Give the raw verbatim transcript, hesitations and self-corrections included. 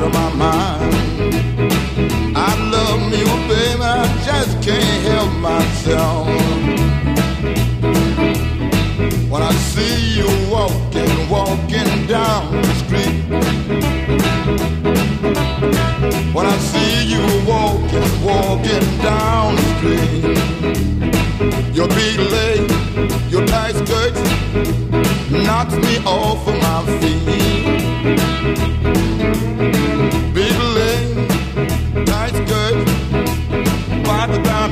out of my mind. I love you, baby, I just can't help myself. When I see you walking, walking down the street, when I see you walking, walking down the street, your big leg, your tight skirts knocks me off of my feet.